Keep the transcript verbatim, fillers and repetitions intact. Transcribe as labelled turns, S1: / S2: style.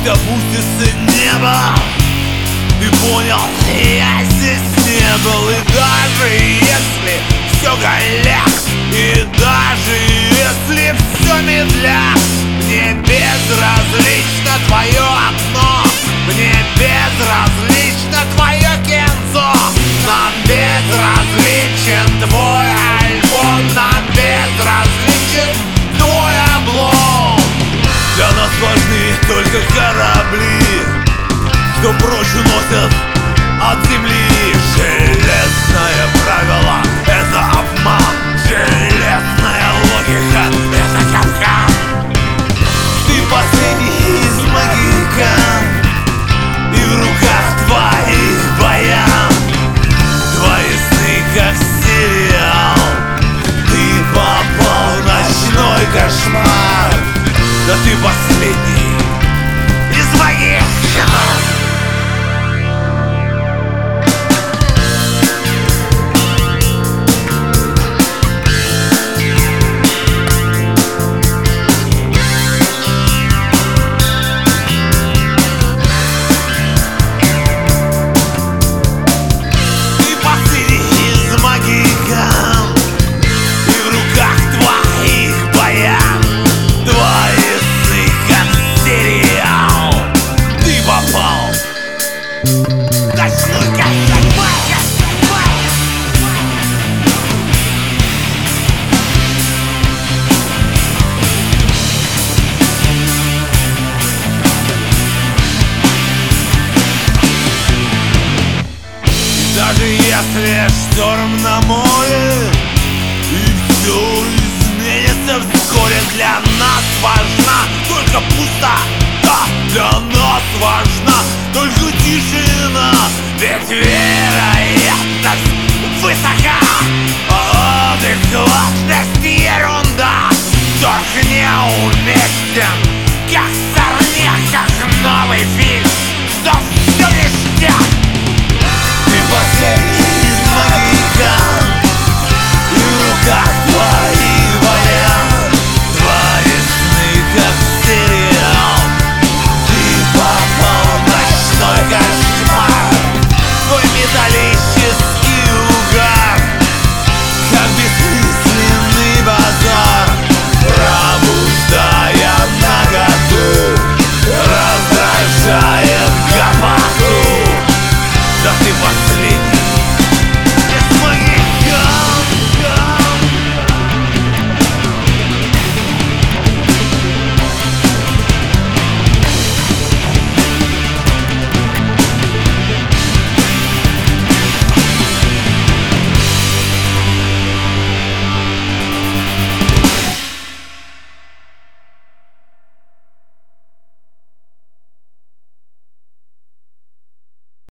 S1: опустится небо, ты понял, я здесь не был. И даже если все голяк, и даже если все медляк, мне безразлично твое окно, мне безразлично твое кинцо, нам безразличен твой альбом, нам безразличен твой облом. Для нас важны только корабли, что прочь уносят от земли. Железное правило — это обман, железная логика — это капкан. Ты последний из магикан, и в руках твоих баян твои сны как сериал. Ты попал в ночной кошмар, да ты последний из магикан. Даже если шторм на море и все изменится вскоре, для нас важна только пустота, для нас важна только тишина, ведь вероятность высока.